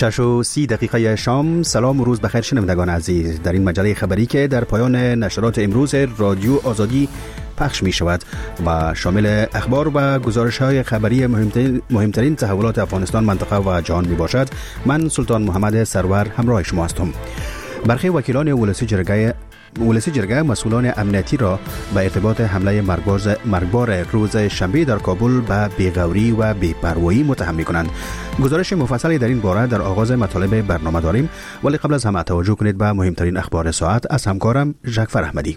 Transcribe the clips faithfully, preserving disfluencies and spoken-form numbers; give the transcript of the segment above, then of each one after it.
شش و سی دقیقه شام. سلام و روز بخیر شنوندگان عزیز. در این مجله خبری که در پایان نشرات امروز رادیو آزادی پخش می شود و شامل اخبار و گزارش های خبری مهمترین, مهمترین تحولات افغانستان، منطقه و جهان می باشد. من سلطان محمد سرور همراه شما هستم. برخی وکیلان ولسی جرگه ولسی جرگه مسئولان امنیتی را به ارتباط حمله مرگبار روز شنبه در کابل به بی‌غوری و بی‌پروایی متهم می‌کنند. گزارش مفصلی در این باره در آغاز مطالب برنامه داریم، ولی قبل از همه توجه کنید به مهمترین اخبار ساعت از همکارم ژکفر احمدی.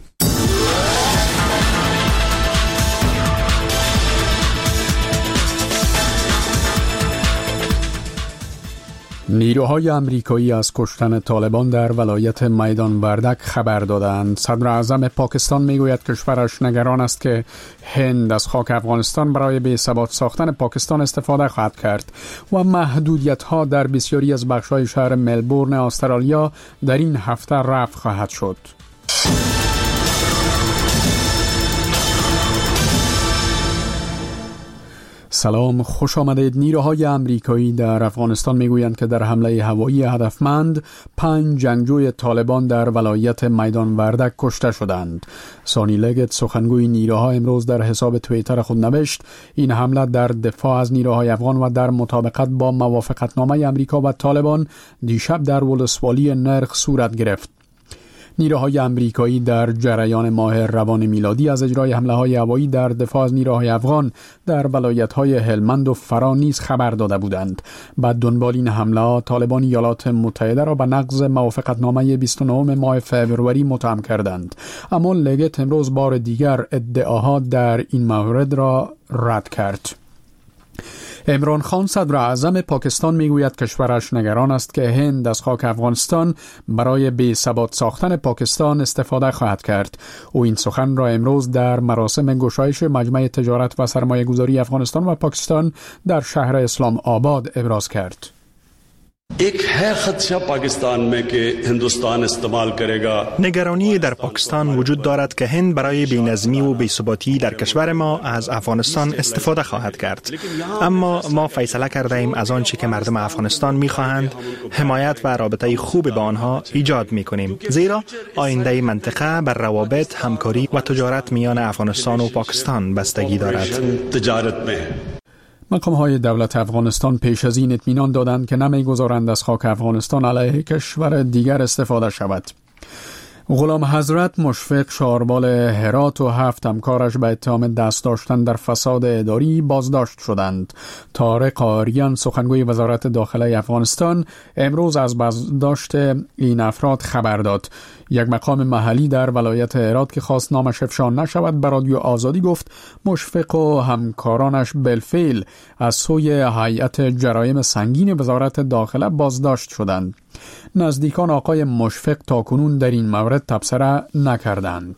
نیروهای امریکایی از کشتن طالبان در ولایت میدان وردک خبر دادند. صدر اعظم پاکستان میگوید کشورش نگران است که هند از خاک افغانستان برای بی‌ثبات ساختن پاکستان استفاده خواهد کرد و محدودیت‌ها در بسیاری از بخش‌های شهر ملبورن استرالیا در این هفته رفع خواهد شد. سلام، خوش آمدید. نیروهای امریکایی در افغانستان میگویند که در حمله هوایی هدفمند پنج جنگجوی طالبان در ولایت میدان وردک کشته شدند. سانی لگت، سخنگوی نیروها، امروز در حساب توییتر خود نوشت این حمله در دفاع از نیروهای افغان و در مطابقت با موافقتنامه امریکا و طالبان دیشب در ولسوالی نرخ صورت گرفت. نیروهای امریکایی در جریان ماه روان میلادی از اجرای حمله‌های هوایی در دفاع از نیروهای افغان در ولایت‌های هلمند و فرا نیز خبر داده بودند. بعد دنبال این حمله طالبان ایالات متحده را به نقض موافقتنامه بیست و نهم ماه فوریه متهم کردند. اما لگت امروز بار دیگر ادعاها در این مورد را رد کرد. عمران خان، صدر اعظم پاکستان، میگوید کشورش نگران است که هند از خاک افغانستان برای بی‌ثبات ساختن پاکستان استفاده خواهد کرد. او این سخن را امروز در مراسم گشایش مجمع تجارت و سرمایه گذاری افغانستان و پاکستان در شهر اسلام آباد ابراز کرد. एक है खदशा पाकिस्तान में कि हिंदुस्तान इस्तेमाल करेगा. نگرانی در پاکستان وجود دارد که هند برای بی‌نظمی و بی‌ثباتی در کشور ما از افغانستان استفاده خواهد کرد. اما ما فیصله کرده ایم از آنچه که مردم افغانستان می‌خواهند حمایت و رابطه خوب با آنها ایجاد می‌کنیم، زیرا آینده منطقه بر روابط، همکاری و تجارت میان افغانستان و پاکستان بستگی دارد. مقام‌های دولت افغانستان پیش از این اطمینان دادند که نمی‌گذارند از خاک افغانستان علیه کشور دیگر استفاده شود. غلام حضرت، مشفق شاربال هرات و هفت همکارش به اتهام دست داشتن در فساد اداری بازداشت شدند. طارق آریان، سخنگوی وزارت داخله افغانستان، امروز از بازداشت این افراد خبر داد. یک مقام محلی در ولایت هرات که خواست نامش افشا نشود به رادیو آزادی گفت مشفق و همکارانش بالفعل از سوی هیئت جرایم سنگین وزارت داخله بازداشت شدند. نزدیکان آقای مشفق تاکنون در این مورد تبصره نکردند.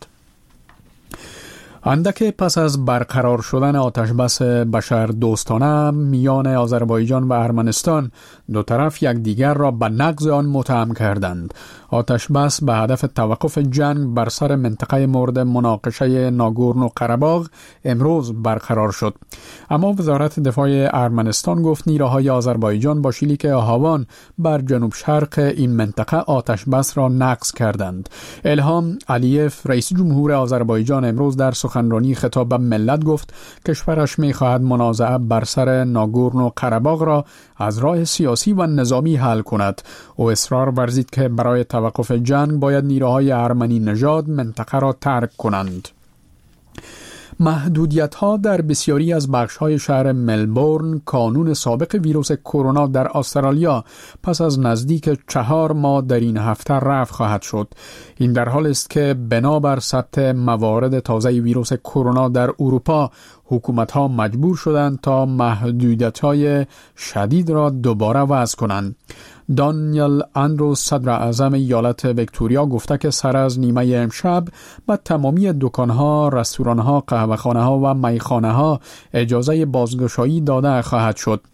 اندک پس از برقرار شدن آتشبس بشر دوستانه میان آذربایجان و ارمنستان، دو طرف یکدیگر را به نقض آن متهم کردند. آتشبس به هدف توقف جنگ بر سر منطقه مورد مناقشه ناگورنو قره‌باغ امروز برقرار شد. اما وزارت دفاع ارمنستان گفت نیروهای آذربایجان با شلیک هاوان بر جنوب شرق این منطقه آتشبس را نقض کردند. الهام علیف، رئیس جمهور آذربایجان، امروز در سخنرانی خطاب به ملت گفت کشورش می‌خواهد منازعه بر سر ناگورنو قره‌باغ را از راه سیاسی و نظامی حل کند. او اصرار ورزید که برای توقف جنگ باید نیروهای ارمنی نژاد منطقه را ترک کنند. محدودیت‌ها در بسیاری از بخش‌های شهر ملبورن، کانون سابق ویروس کرونا در استرالیا، پس از نزدیک چهار ماه در این هفته رفع خواهد شد. این در حال است که بنابر ثبت موارد تازه ویروس کرونا در اروپا، حکومت‌ها مجبور شدند تا محدودیت‌های شدید را دوباره وضع کنند. دانیل اندروز، صدر اعظم ایالت ویکتوریا، گفته که سر از نیمه امشب به تمامی دکان‌ها، رستوران‌ها، قهوه‌خانه‌ها و میخانه‌ها اجازه بازگشایی داده خواهد شد.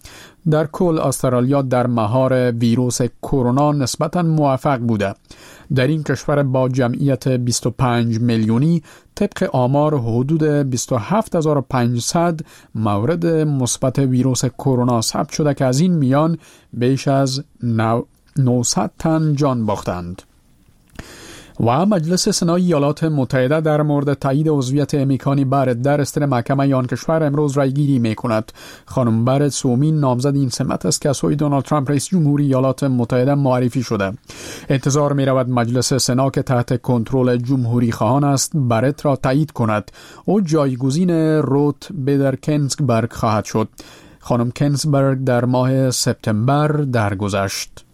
در کل استرالیا در مهار ویروس کرونا نسبتاً موفق بوده. در این کشور با جمعیت بیست و پنج میلیونی طبق آمار حدود بیست و هفت هزار و پانصد مورد مثبت ویروس کرونا ثبت شده که از این میان بیش از نهصد تن جان باختند. و مجلس سنای ایالات متحده در مورد تایید عضویت امیکانی بارت در استر محکمه آن کشور امروز رایگیری می کند. خانم بارت سومین نامزد این سمت است که از سوی دونالد ترامپ رئیس جمهوری ایالات متحده معرفی شده. انتظار می رود مجلس سنا که تحت کنترل جمهوری خواهان است بارت را تایید کند. او جایگزین روت بیدر کنزبرگ خواهد شد. خانم کنزبرگ در ماه سپتامبر درگذشت.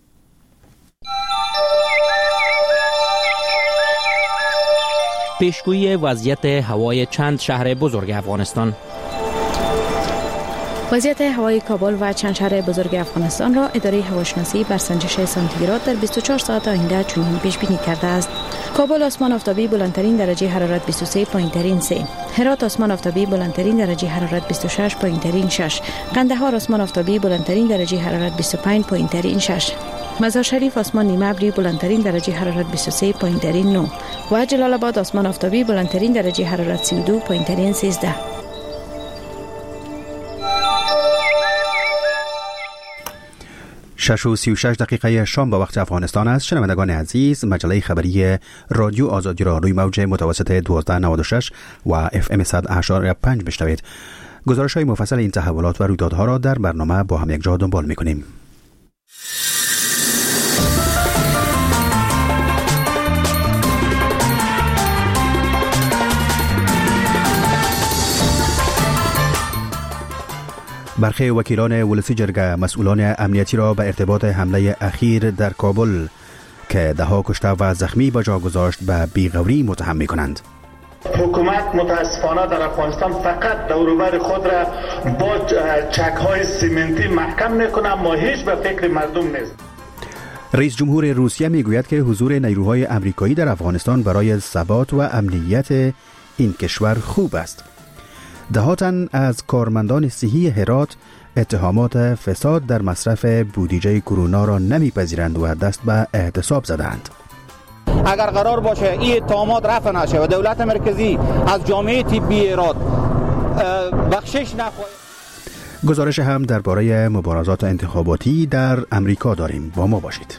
پیشگویی وضعیت هوای چند شهر بزرگ افغانستان. وضعیت هوای کابل و چند شهر بزرگ افغانستان را اداره هواشناسی بر سنجش سانتیگراد در بیست و چهار ساعت آینده چنین پیش بینی کرده است. کابل آسمان آفتابی بلندترین درجه حرارت بیست و سه پایین‌ترین سه، هرات آسمان آفتابی بلندترین درجه حرارت بیست و شش پایین‌ترین شش، قندهار آسمان آفتابی بلندترین درجه حرارت بیست و پنج پایین‌ترین شش، مزار شریف آسمان نیمه ابری بلندترین درجه حرارت بیست و سه پایین‌ترین نه و جلال آباد آسمان آفتابی بلندترین درجه حرارت سی و دو پایین‌ترین سیزده. شش و سی و شش دقیقه شام به وقت افغانستان است. شنوندگان عزیز، مجله خبری رادیو آزادی را روی موج متوسط دوازده نود و شش و اف ام صد و هشت و پنج بشنوید. گزارش های مفصل این تحولات و رویدادها را در برنامه با هم یک جا دنبال می‌کنیم. برخی وکیلان ولسی جرگه مسئولان امنیتی را به ارتباط حمله اخیر در کابل که دهها کشته و زخمی به جا گذاشت به بیغوری متهم می کنند. حکومت متاسفانه در افغانستان فقط دوروبر خود را با چک‌های سیمنتی محکم میکنه، ما هیچ به فکر مردم نیست. رئیس جمهور روسیه میگوید که حضور نیروهای امریکایی در افغانستان برای ثبات و امنیت این کشور خوب است. ده تن از کارمندان صحی هرات اتهامات فساد در مصرف بودجه کرونا را نمیپذیرند و دست به اعتصاب زدند. اگر قرار باشه این اتهامات رفع نشه و دولت مرکزی از جامعه طبی هرات بخشش نخواهد. گزارش هم درباره مبارزات انتخاباتی در امریکا داریم، با ما باشید.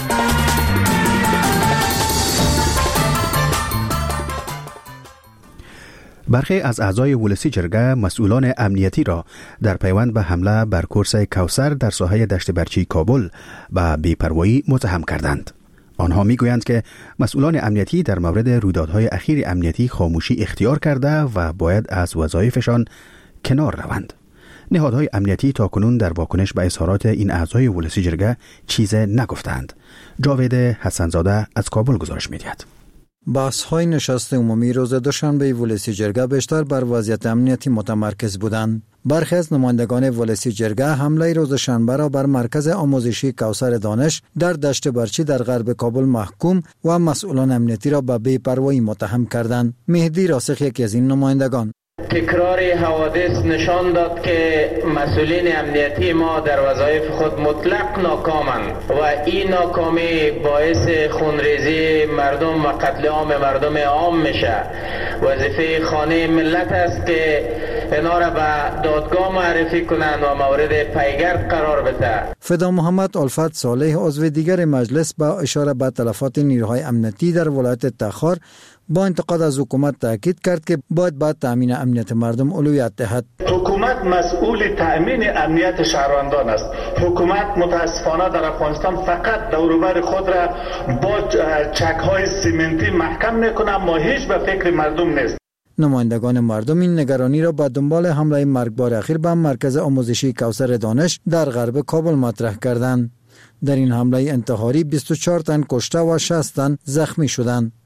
برخی از اعضای ولسی جرگه مسئولان امنیتی را در پیوند به حمله بر کورس کوثر در ساحه دشت برچی کابل به بی‌پروایی متهم کردند. آنها میگویند که مسئولان امنیتی در مورد رویدادهای اخیر امنیتی خاموشی اختیار کرده و باید از وظایفشان کنار روند. نهادهای امنیتی تاکنون در واکنش به اظهارات این اعضای ولسی جرگه چیز نگفتند. جاوید حسنزاده از کابل گزارش می‌دهد. بحث های نشست عمومی روز دوشنبه ولسی جرگه بیشتر بر وضعیت امنیتی متمرکز بودند. برخی از نمایندگان ولسی جرگه حمله روز شنبه را بر مرکز آموزشی کوثر دانش در دشت برچی در غرب کابل محکوم و مسئولان امنیتی را به بی‌پروایی متهم کردند. مهدی راسخ یکی از این نمایندگان: تکرار حوادث نشان داد که مسئولین امنیتی ما در وظایف خود مطلق ناکامند و این ناکامی باعث خونریزی مردم و قتل عام مردم عام میشه. وظیفه خانه ملت است که اینا را به دادگاه معرفی کنند و مورد پیگرد قرار بده. فدا محمد الفت صالح عضو دیگر مجلس با اشاره به تلفات نیروهای امنیتی در ولایت تخار با انتقاد از حکومت تاکید کرد که باید با تامین امنیت مردم اولویت دهد. حکومت مسئول تامین امنیت شهروندان است. حکومت متاسفانه در افغانستان فقط دوروبر خود را با چک‌های سیمنتی محکم میکنه، ما هیچ به فکر مردم نیست. نمایندگان مردم این نگرانی را به دنبال حمله مرگبار اخیر به مرکز آموزشی کوثر دانش در غرب کابل مطرح کردند. در این حمله انتحاری بیست و چهار تن کشته و شصت تن زخمی شدند.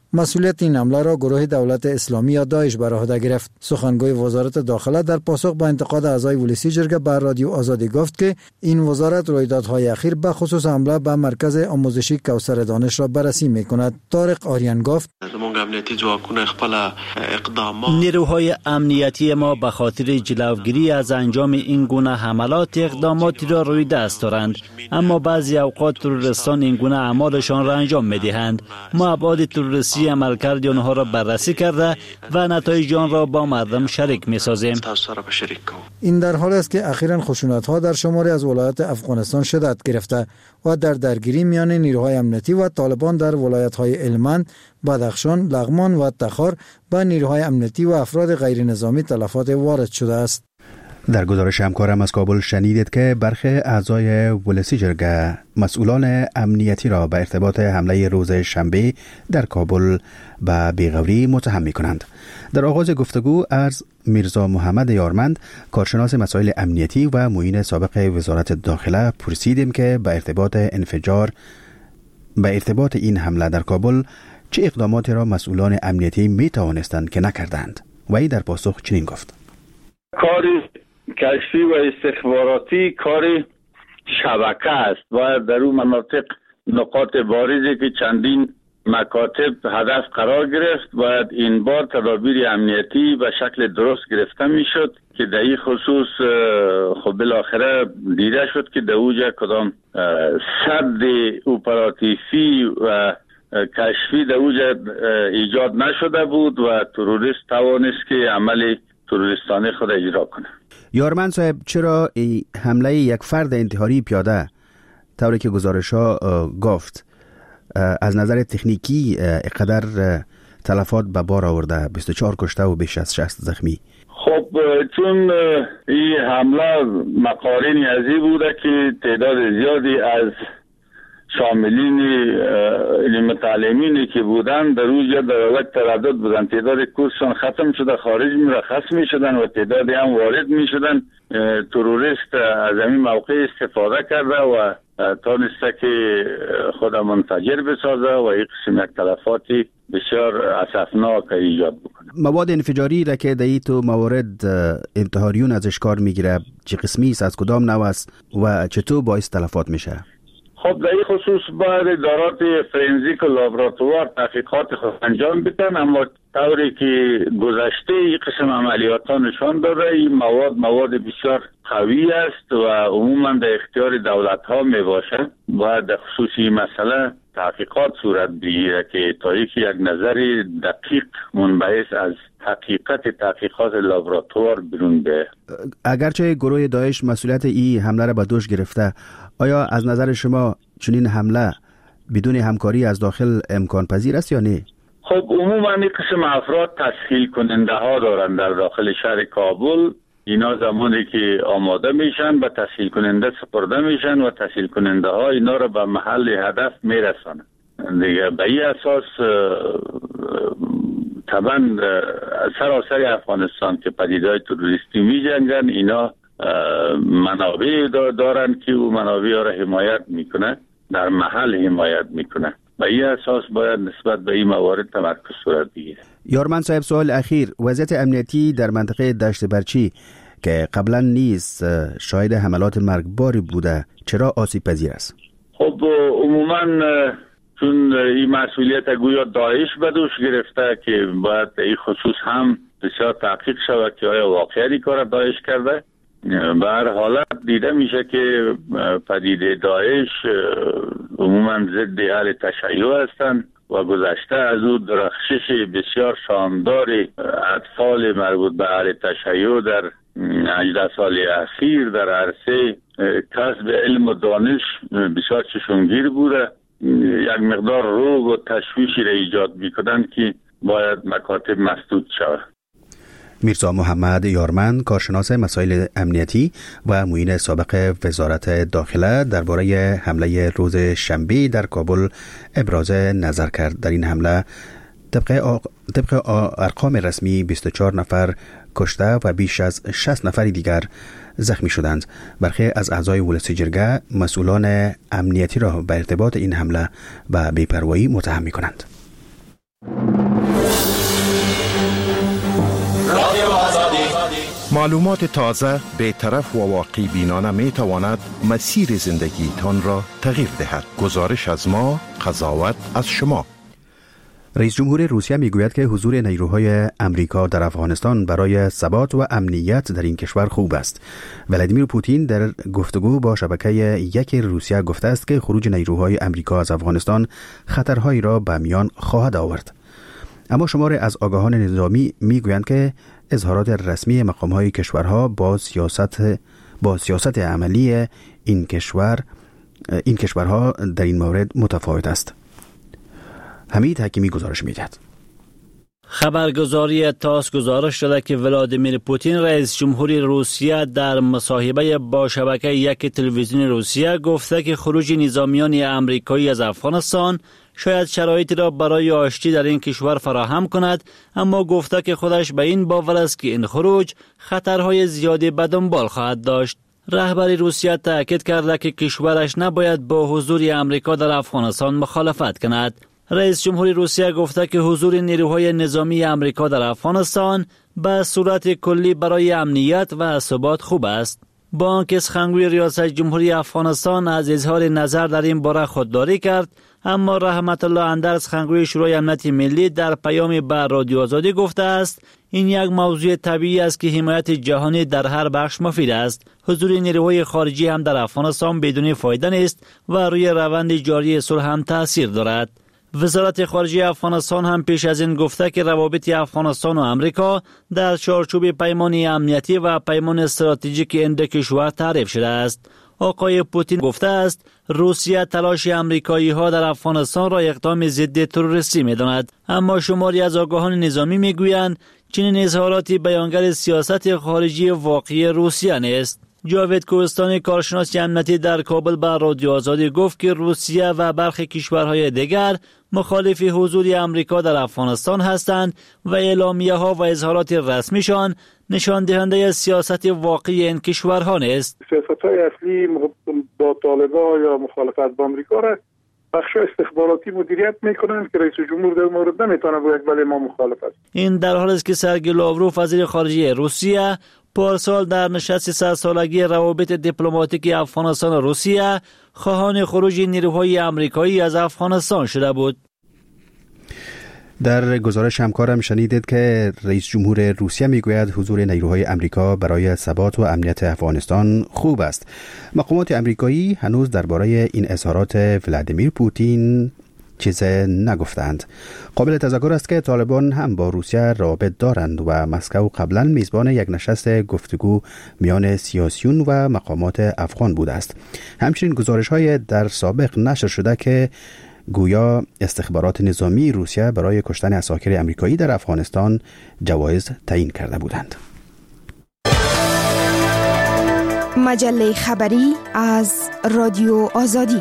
مسئولیت این حمله را گروه دولت اسلامی یا داعش بر عهده گرفت. سخنگوی وزارت داخله در پاسخ به انتقاد اعضای ولسی جرگه بر رادیو آزادی گفت که این وزارت رویدادهای اخیر به خصوص حمله به مرکز آموزشی کوثر دانش را بررسی می‌کند. طارق آریان گفت نیروهای امنیتی ما به خاطر جلوگیری از انجام این گونه حملات اقداماتی را روی دست دارند، اما بعضی اوقات تروریستان این گونه اعمالشان را انجام می‌دهند. ما ابعاد تروریستی عملکرد آنها را بررسی کرده و نتایج آن را با مردم شریک می‌سازیم. این در حالی است که اخیراً خشونت‌ها در شماری از ولایات افغانستان شدت گرفته و در درگیری میان نیروهای امنیتی و طالبان در ولایت‌های هلمند، بدخشان، لغمان و تخار به نیروهای امنیتی و افراد غیر نظامی تلفات وارد شده است. در گزارش همکارم از کابل شنیدید که برخی اعضای ولسی جرگه مسئولان امنیتی را به ارتباط حمله روز شنبه در کابل به بیغوری متهم می‌کنند. در آغاز گفتگو از میرزا محمد یارمند، کارشناس مسائل امنیتی و معین سابق وزارت داخله، پرسیدیم که به ارتباط انفجار به ارتباط این حمله در کابل چه اقداماتی را مسئولان امنیتی می توانستند که نکردند. و ای در پاسخ چنین گفت: کاری کشفی و استخباراتی کاری شبکه است و در اون مناطق نقاط بارزی که چندین مکاتب هدف قرار گرفت، باید این بار تدابیر امنیتی به شکل درست گرفته می شد که در این خصوص خب بالاخره دیده شد که در اوجه کدام سد اپراتیفی و کشفی در اوجه ایجاد نشده بود و تروریست توانست که عمل تروریستانه خود اجرا کنه. یارمند صاحب، چرا حمله یک فرد انتحاری پیاده طوری که گزارش ها گفت از نظر تکنیکی اقدر تلفات به بار آورده، بیست و چهار کشته و بیش از شصت زخمی؟ خب چون این حمله مقارنی ازی بوده که تعداد زیادی از شاملین متعلمینی که بودن در روز در حالت تردد بودن، تعداد کورسشان ختم شده، خارج مرخص می شدن و تعدادی هم وارد می شدن. تروریست از همین موقع استفاده کرده و تانسته که خود منفجر بسازه و یک قسم یک تلفاتی بسیار اسفناک ایجاد بکنه. مواد انفجاری را که در تو موارد انتحاریون ازش کار میگیره چه قسمی است، از کدام نوع است و چطور باعث تلفات میشه؟ خب در این خصوص باید ادارات فرنزیک و لابراتوار تحقیقات خود انجام بدن، اما طوری که گذشته این قسم عملیات ها نشان داده این مواد مواد بسیار قوی است و عموما در اختیار دولت ها می باشه. باید در خصوص این مسئله تحقیقات صورت بگیره که تا یک نظر دقیق منبعث از حقیقت تحقیقات لابراتوار بیرون به. اگرچه گروه داعش مسئولیت این حمله را به دوش گرفته، آیا از نظر شما چنین حمله بدون همکاری از داخل امکان پذیر است یا نه؟ خب عموما این قسم افراد تسهیل کننده ها دارن در داخل شهر کابل. اینا زمانی که آماده میشن به تسهیل کننده سپرده میشن و تسهیل کننده ها اینا رو به محل هدف میرسانن دیگه. به این اساس طبعا سراسر افغانستان که پدیده‌های تروریستی میجنگن، اینا منابع دارن که او منابع را حمایت میکنه، در محل حمایت میکنه. به این اساس باید نسبت به این موارد تمرکز صورت بگیره. یارمند صاحب، سوال اخیر: وضعیت امنیتی در منطقه دشت برچی که قبلا نیست شاهد حملات مرگباری بوده چرا آسیب پذیر است؟ خب عموما چون این مسئولیت گویا داعش به دوش گرفته که باید این خصوص هم بسیار تحقیق شود که آیا واقعی کار داعش کرده. به هر حالت دیده میشه که پدیده داعش عموما ضد اهل تشیع هستند و گذشته از او درخشش بسیار شاندار اطفال مربوط به اهل تشیع در هجده سال اخیر در عرصه کسب علم و دانش بسیار چشمگیر بوده. یک مقدار روگ و تشویشی را ایجاد میکنن که باید مکاتب مسدود شود. میرزا محمد یارمند، کارشناس مسائل امنیتی و معین سابق وزارت داخله، درباره حمله روز شنبه در کابل ابراز نظر کرد. در این حمله طبق آ... طبق ارقام رسمی بیست و چهار نفر کشته و بیش از شصت نفر دیگر زخمی شدند. برخی از اعضای ولسی جرگه مسئولان امنیتی را به ارتباط این حمله به بی‌پروایی متهم می‌کنند. معلومات تازه، بی‌طرف و واقعی بینانه می تواند مسیر زندگی تان را تغییر دهد. گزارش از ما، قضاوت از شما. رئیس جمهور روسیه میگوید که حضور نیروهای امریکا در افغانستان برای ثبات و امنیت در این کشور خوب است. ولادیمیر پوتین در گفتگو با شبکه یک روسیه گفته است که خروج نیروهای امریکا از افغانستان خطرهایی را به میان خواهد آورد. اما شماری از آگاهان نظامی میگویند که اظهارات رسمی مقام‌های کشورها با سیاست با سیاست عملی این کشور این کشورها در این مورد متفاوت است. حمید حکیمی گزارش می‌دهد. خبرگزاری تاس گزارش داده که ولادیمیر پوتین رئیس جمهوری روسیه در مصاحبه با شبکه یک تلویزیون روسیه گفته که خروج نظامیان امریکایی از افغانستان شاید شرایطی را برای آشتی در این کشور فراهم کند، اما گفته که خودش به این باور است که این خروج خطرهای زیادی به دنبال خواهد داشت. رهبر روسیه تاکید کرده که کشورش نباید با حضور امریکا در افغانستان مخالفت کند. رئیس جمهوری روسیه گفته که حضور نیروهای نظامی امریکا در افغانستان به صورت کلی برای امنیت و ثبات خوب است. با آنکه سخنگوی ریاست جمهوری افغانستان از اظهار نظر در این باره خودداری کرد، اما رحمت الله اندر سخنگوی شورای امنیت ملی در پیامی به رادیو آزادی گفته است این یک موضوع طبیعی است که حمایت جهانی در هر بخش مفید است. حضور نیروهای خارجی هم در افغانستان بدون فایده نیست و روی روند جاری صلح هم تاثیر دارد. وزارت خارجه افغانستان هم پیش از این گفته که روابط افغانستان و امریکا در چارچوب پیمان امنیتی و پیمان استراتژیک این دو کشور تعریف شده است. آقای پوتین گفته است روسیه تلاش امریکایی ها در افغانستان را اقدام ضد تروریستی می داند، اما شماری از آگاهان نظامی می گویند چنین اظهاراتی بیانگر سیاست خارجی واقعی روسیه نیست. جاوید کوهستانی کارشناس امنیتی در کابل به رادیو آزادی گفت که روسیه و برخی کشورهای دیگر مخالف حضور امریکا در افغانستان هستند و اعلامیه ها و اظهارات رسمیشان نشان دهنده سیاست واقعی این کشورها نیست. سیاست های اصلی با طالبان یا مخالفت با امریکا را بخش استخباراتی مدیریت میکنند که رئیس جمهور در مورد نمیتونه بگه ولی ما مخالف است. این در حالی است که سرگئی لاوروف وزیر خارجه روسیه پارسال در نشست صد سالگی روابط دیپلماتیک افغانستان و روسیه خواهان خروج نیروهای امریکایی از افغانستان شده بود. در گزارش همکارم شنیدید که رئیس جمهور روسیه میگوید حضور نیروهای امریکا برای ثبات و امنیت افغانستان خوب است. مقامات امریکایی هنوز درباره این اظهارات ولادیمیر پوتین چیز نگفتند. قابل تذکر است که طالبان هم با روسیه رابط دارند و مسکو قبلا میزبان یک نشست گفتگو میان سیاسیون و مقامات افغان بوده است. همچنین گزارش های در سابق نشر شده که گویا استخبارات نظامی روسیه برای کشتن عساکر امریکایی در افغانستان جوایز تعیین کرده بودند. مجله خبری از رادیو آزادی.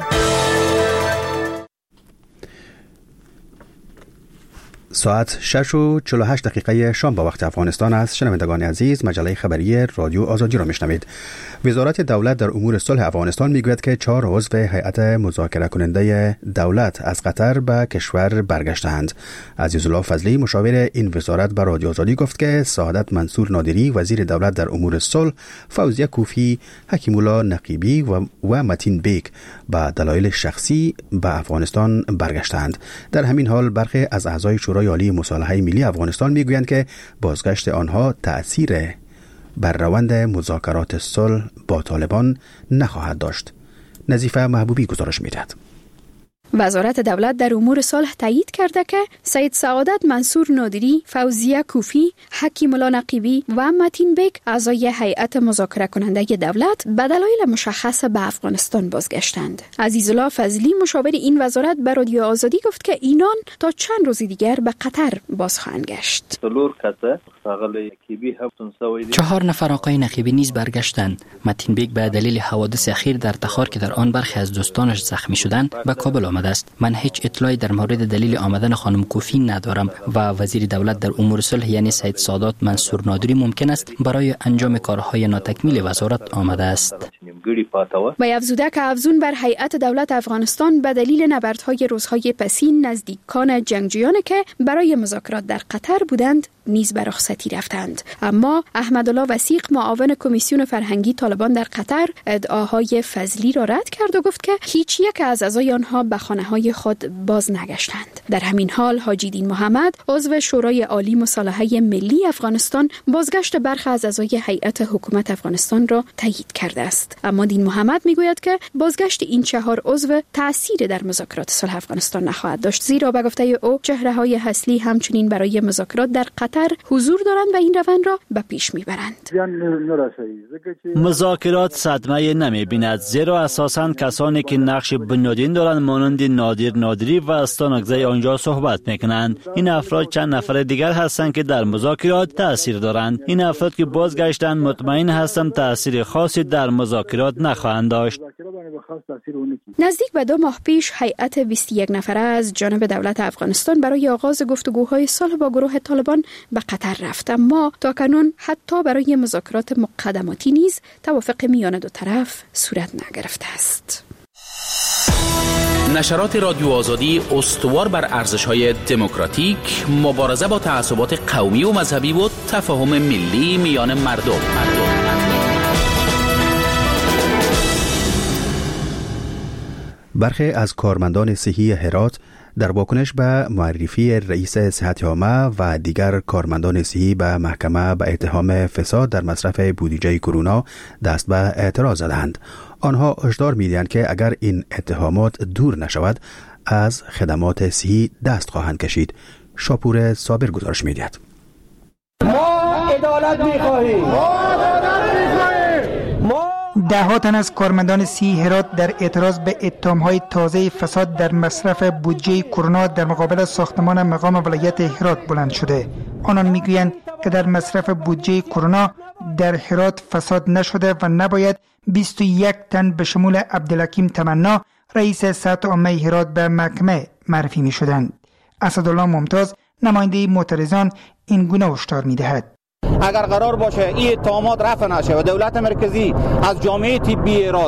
ساعت شش و چهل و هشت دقیقه شام با وقت افغانستان است. شنوندگان عزیز، مجله خبری رادیو آزادی را میشنوید. وزارت دولت در امور صلح افغانستان میگوید که چهار عضو هیئت مذاکره کننده دولت از قطر به کشور برگشتند. عزیزالله فضلی مشاور این وزارت به رادیو آزادی گفت که سعادت منصور نادری وزیر دولت در امور صلح، فوزیه کوفی، حکیم الله نقیبی و, و متین بیک به دلایل شخصی به افغانستان برگشتند. در همین حال برخی از اعضای شورای عالی مصالحه ملی افغانستان میگویند که بازگشت آنها تأثیر بر روند مذاکرات صلح با طالبان نخواهد داشت. نظیفه محبوبی گزارش میدهد. وزارت دولت در امور صلح تایید کرده که سید سعادت منصور نادری، فوزیه کوفی، حکیم الله نقیبی و متین بیک اعضای هیئت مذاکره کننده دولت به دلایل مشخص به افغانستان بازگشتند. عزیزالله فضلی مشاور این وزارت به رادیو آزادی گفت که اینان تا چند روز دیگر به قطر باز خواهند گشت. چهار نفر آقای نقیبی نیز برگشتند. متین بیک به دلیل حوادث اخیر در تخار که در آن برخی از دوستانش زخمی شدند به کابل آمده است. من هیچ اطلاعی در مورد دلیل آمدن خانم کوفی ندارم و وزیر دولت در امور صلح یعنی سید سعادت منصور نادری ممکن است برای انجام کارهای ناتکمیل وزارت آمده است. و افزوده که افزون بر هیئت دولت افغانستان به دلیل نبردهای روزهای پسین نزدیکان جنگجویان که برای مذاکرات در قطر بودند نیز به رخصتی رفتند. اما احمدالله وثیق معاون کمیسیون فرهنگی طالبان در قطر ادعاهای فضلی را رد کرد و گفت که هیچ یک از اعضای آنها به خانه‌های خود باز نگشتند. در همین حال حاجی دین محمد عضو شورای عالی مصالحه ملی افغانستان بازگشت برخی از اعضای هیئت حکومت افغانستان را تایید کرده است. اما دین محمد میگوید که بازگشت این چهار عضو تأثیر در مذاکرات صلح افغانستان نخواهد داشت، زیرا به گفته او چهره‌های اصلی همچنین برای مذاکرات در قطر حضور دارند و این روند را به پیش میبرند. مذاکرات صدمه نمی‌بیند، زیرا اساساً کسانی که نقش بنیادین دارند مانند نادر نادری و استانکزی آنجا صحبت میکنند. این افراد چند نفر دیگر هستند که در مذاکرات تأثیر دارند. این افراد که بازگشتند مطمئن هستم تأثیر خاصی در مذاکرات نخواهند داشت. نزدیک به دو ماه پیش هیئت بیست و یک نفره از جانب دولت افغانستان برای آغاز گفتگوهای صلح با گروه طالبان به قطر رفت، اما تاکنون حتی برای مذاکرات مقدماتی نیز توافق میان دو طرف صورت نگرفته است. نشرات رادیو آزادی استوار بر ارزش‌های دموکراتیک، مبارزه با تعصبات قومی و مذهبی و تفاهم ملی میان مردم. مردم. برخی از کارمندان صحی هرات در واکنش به معرفی رئیس صحت عامه و دیگر کارمندان صحی به محکمه به اتهام فساد در مصرف بودجه کرونا دست به اعتراض زدند. آنها هشدار می‌دهند که اگر این اتهامات دور نشود از خدمات صحی دست خواهند کشید. شاپور صابر گزارش می‌دهد. ما عدالت می‌خواهیم. ما عدالت می‌خواهیم. ما ده تن از کارمندان سی هرات در اعتراض به اتهام‌های تازه فساد در مصرف بودجه کرونا در مقابل ساختمان مقام ولایت هرات بلند شده. آنان میگویند که در مصرف بودجه کرونا در هرات فساد نشده و نباید بیست و یک تن به شمول عبدالحکیم تمنا رئیس صحت عامه هرات به محکمه معرفی می شدند. اسدالله ممتاز نماینده معترضان این گونه هشدار می دهد. اگر قرار باشه این اتهامات رفع نشه و دولت مرکزی از جامعه طبی هرات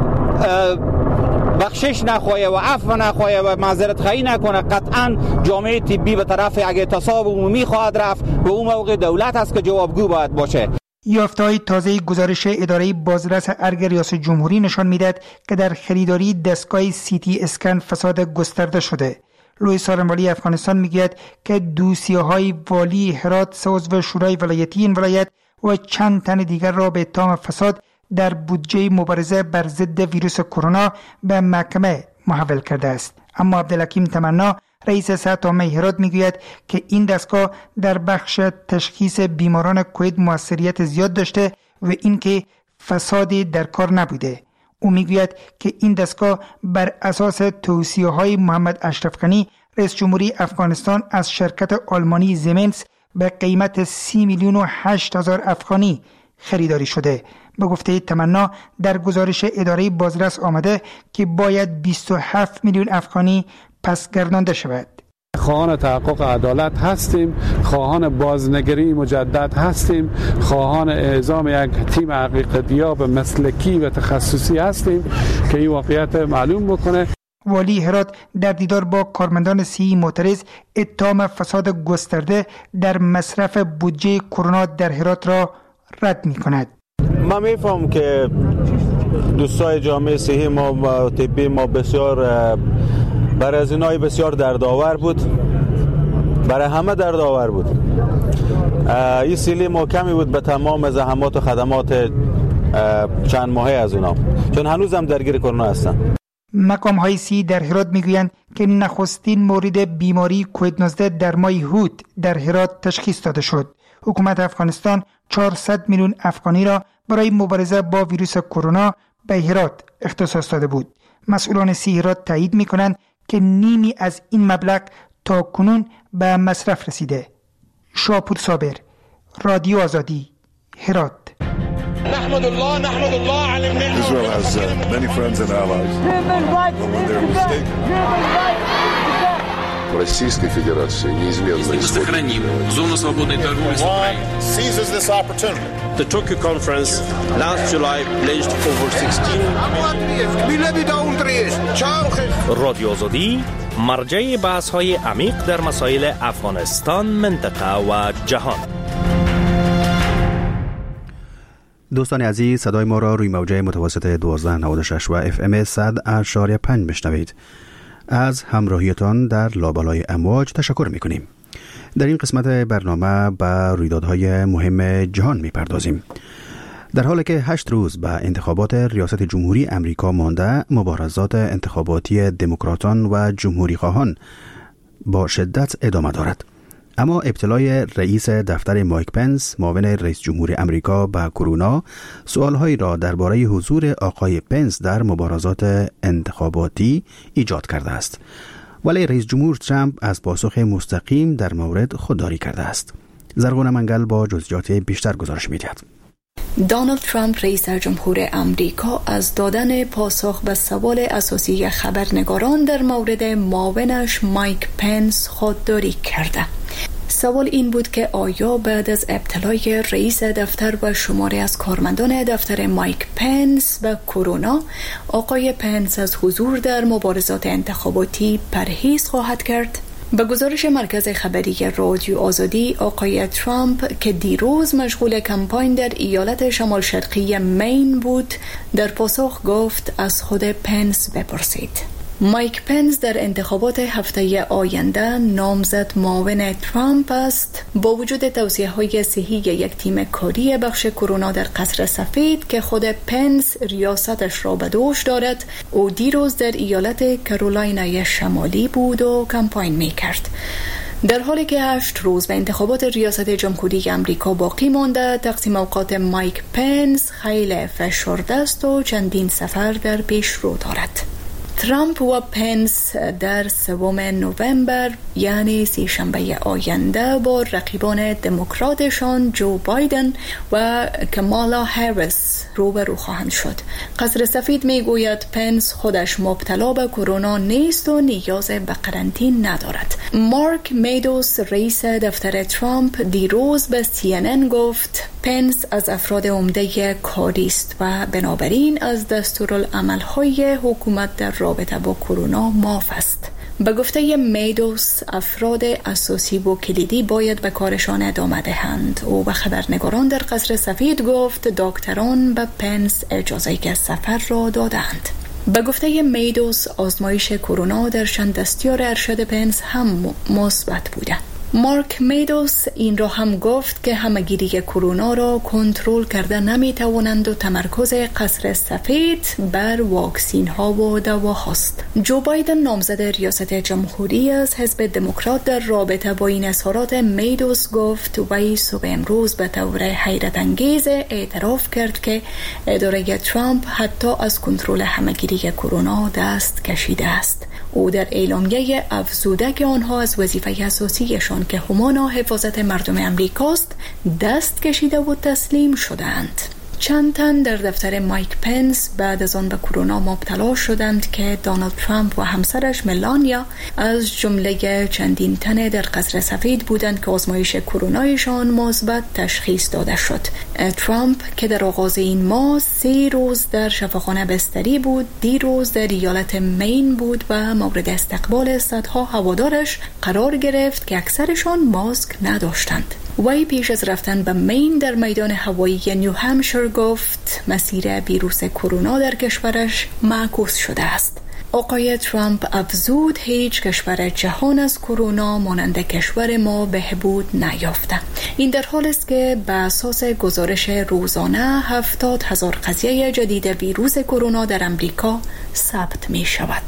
بخشش نخواهی و عفو نخواهی و معذرت خواهی نکنه، قطعا جامعه طبی به طرف اگه اعتصاب عمومی خواهد رفت و اون موقع دولت است که جوابگو باید باشه. یافته‌های تازه گزارش اداره بازرس ارگ ریاست جمهوری نشان میدهد که در خریداری دستگاه سی تی اسکن فساد گسترده شده. لوی سالموالی افغانستان میگوید که دوسیه‌های والی هرات، سه عضو شورای ولایتی این ولایت و چند تن دیگر را به اتهام فساد در بودجه مبارزه بر ضد ویروس کرونا به محکمه محول کرده است. اما عبدالحکیم تمنا رئیس صحت عامه هرات میگوید که این دستگاه در بخش تشخیص بیماران کووید موثریت زیاد داشته و اینکه فسادی در کار نبوده. او میگوید که این دستگاه بر اساس توصیه‌های محمد اشرف غنی رئیس جمهوری افغانستان از شرکت آلمانی زیمنس به قیمت سی میلیون و هشت هزار افغانی خریداری شده. به گفته تمنا در گزارش اداره بازرس آمده که باید بیست و هفت میلیون افغانی پس گردانده شود. خواهان تحقق عدالت هستیم، خواهان بازنگری مجدد هستیم، خواهان اعزام یک تیم حقیقتیاب مسلکی و تخصصی هستیم که این واقعیت معلوم بکنه. والی هرات در دیدار با کارمندان صحی معترض اتهام فساد گسترده در مصرف بودجه کرونا در هرات را رد می کند. من میفهم که دوستای جامعه صحی ما و طبی ما بسیار برای از اینای بسیار دردآور بود، برای همه دردآور بود. این سیلی محکمی بود به تمام زحمات و خدمات چند ماهه از اونا، چون هنوز هم درگیر کرونا هستن. مقام های سی در هرات میگویند که نخستین مورد بیماری کووید نوزده در ماه هود در هرات تشخیص داده شد. حکومت افغانستان چهارصد میلیون افغانی را برای مبارزه با ویروس کرونا به هرات اختصاص داده بود. مسئولان سی هرات تایید میکنند که نیمی از این مبلغ تا کنون به مصرف رسیده. شاپور صابر، رادیو آزادی، هرات. نحمد الله نحمد الله على النعمة. Israel has uh, many friends and allies. But when they're mistaken. Российской Федерации неизменно Мы сохраним зону свободной торговли с Украиной. Seizes this opportunity. The Tokyo conference last July pledged over sixteen رادیو آزادی مرجع بحث‌های عمیق در مسائل افغانستان، منطقه و جهان. دوستان عزیز، صدای ما را روی موجه متوسط دوازده نود و شش و اف ام صد اشاریه پنج بشنوید. از همراهیتان در لابلای امواج تشکر میکنیم. در این قسمت برنامه به رویدادهای مهم جهان میپردازیم. در حالی که هشت روز به انتخابات ریاست جمهوری امریکا مانده، مبارزات انتخاباتی دموکراتان و جمهوری خواهان با شدت ادامه دارد. اما ابتلای رئیس دفتر مایک پنس، معاون رئیس جمهور امریکا به کرونا، سوالهایی را درباره حضور آقای پنس در مبارزات انتخاباتی ایجاد کرده است. ولی رئیس جمهور ترامپ از پاسخ مستقیم در مورد خودداری کرده است. زرغون منگل با جزئیات بیشتر گزارش می‌دهد. دونالد ترامپ رئیس جمهور امریکا از دادن پاسخ به سوال اساسی خبرنگاران در مورد معاونش مایک پنس خودداری کرده. سوال این بود که آیا بعد از ابتلای رئیس دفتر و شماری از کارمندان دفتر مایک پنس به کرونا، آقای پنس از حضور در مبارزات انتخاباتی پرهیز خواهد کرد؟ به گزارش مرکز خبری رادیو آزادی، آقای ترامپ که دیروز مشغول کمپاین در ایالت شمال شرقی مین بود، در پاسخ گفت از خود پنس بپرسید. مایک پنس در انتخابات هفته آینده نامزد معاون ترامپ است. با وجود توصیه‌های صحی یک تیم کاری بخش کرونا در قصر سفید که خود پنس ریاستش را به دوش دارد، او دیروز در ایالت کارولینای شمالی بود و کمپاین می‌کرد. در حالی که هشت روز به انتخابات ریاست جمهوری امریکا باقی مانده، تقسیم اوقات مایک پنس خیلی فشرده است و چندین سفر در پیش رو دارد. ترامپ و پنس در سوم نوامبر یعنی سی شنبه آینده با رقیبان دموکراتشان جو بایدن و کامالا هریس روبرو خواهند شد. قصر سفید میگوید پنس خودش مبتلا به کرونا نیست و نیاز به قرنطینه ندارد. مارک میدوس رئیس دفتر ترامپ دیروز به سی ان ان گفت پنس از افراد عمده کاری است و بنابراین از دستورالعمل‌های حکومت در رابطه با کرونا معاف است. به گفته میدوس، افراد اساسی و کلیدی باید به کارشان ادامه دهند. او به خبرنگاران در قصر سفید گفت دکتران به پنس اجازه سفر را دادند. به گفته میدوس، آزمایش کرونا در چند دستیار ارشد پنس هم مثبت بوده. مارک میدوس این را هم گفت که همه‌گیری کرونا را کنترل کرده نمی‌توانند و تمرکز قصر سفید بر واکسین ها و دواهاست. جو بایدن نامزد ریاست جمهوری از حزب دموکرات در رابطه با این اظهارات میدوس گفت وی صبح امروز به طور حیرت انگیز اعتراف کرد که اداره ترامپ حتی از کنترل همه‌گیری کرونا دست کشیده است. او در اعلامیه افزوده که آنها از وظیفه اساسیشان که همانا حفاظت مردم امریکاست دست کشیده و تسلیم شدند. چند تن در دفتر مایک پنس بعد از آن به کرونا مبتلا شدند که دونالد ترامپ و همسرش ملانیا از جمله چندین تن در قصر سفید بودند که آزمایش کرونایشان مثبت تشخیص داده شد. ترامپ که در آغاز این ماه سه روز در شفاخانه بستری بود، دیروز در ایالت مین بود و مورد استقبال صدها هوادارش قرار گرفت که اکثرشان ماسک نداشتند. وی پیش از رفتن به مین در میدان هوایی نیو همشیر گفت مسیر ویروس کرونا در کشورش معکوس شده است. آقای ترامپ افزود هیچ کشور جهان از کرونا مانند کشور ما بهبود نیافته. این در حال است که به اساس گزارش روزانه هفتاد هزار قضیه جدید ویروس کرونا در امریکا ثبت می شود.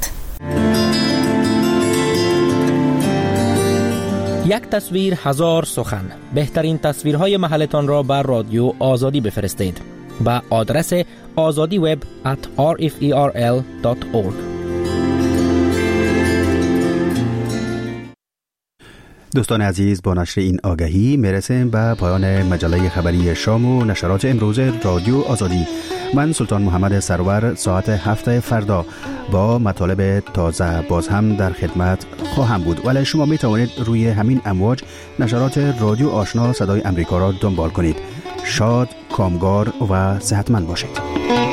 یک تصویر هزار سخن. بهترین تصویرهای محلتان را بر رادیو آزادی بفرستید با آدرس آزادی وب ات آر اف ای آر ال دات اورگ. دوستان عزیز، با نشر این آگهی میرسیم به پایان مجله خبری شام و نشرات امروز رادیو آزادی. من سلطان محمد سرور ساعت هفت فردا با مطالب تازه باز هم در خدمت خواهم بود، ولی شما می توانید روی همین امواج نشرات رادیو آشنا صدای امریکا را دنبال کنید. شاد، کامگار و صحتمند باشید.